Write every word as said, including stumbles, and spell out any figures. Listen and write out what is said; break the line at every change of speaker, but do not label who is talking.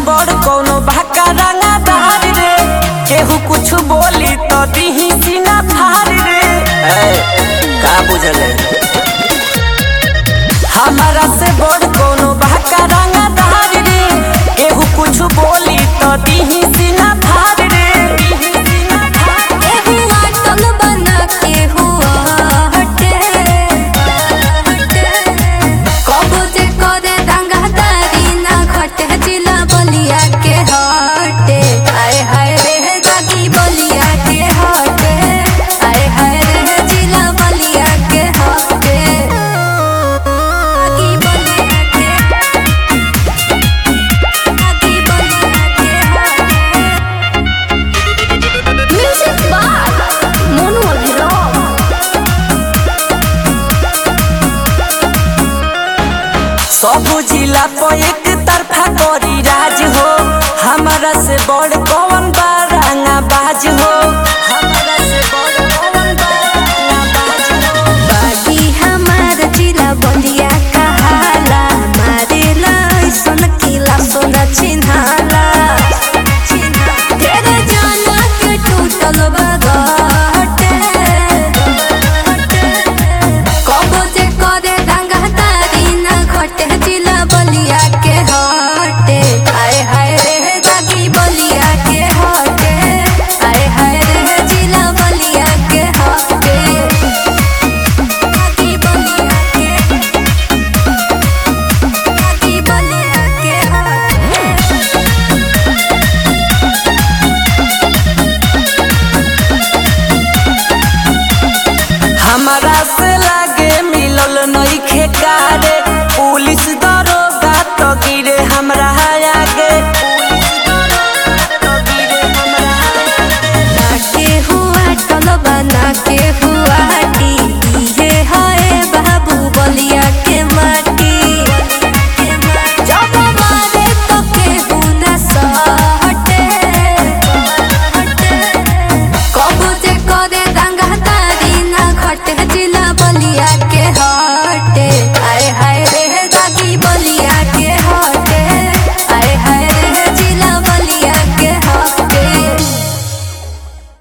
बड़ कोनो भाका रंगा दार रे, केहू कुछ बोली तो दीही सीना फाड़ रे। का बुझले हमारा से बड़ कोनो भाका रंगा दार रे, केहू कुछ बोली तो दीही सीना फाड़ रे। सब जिला पे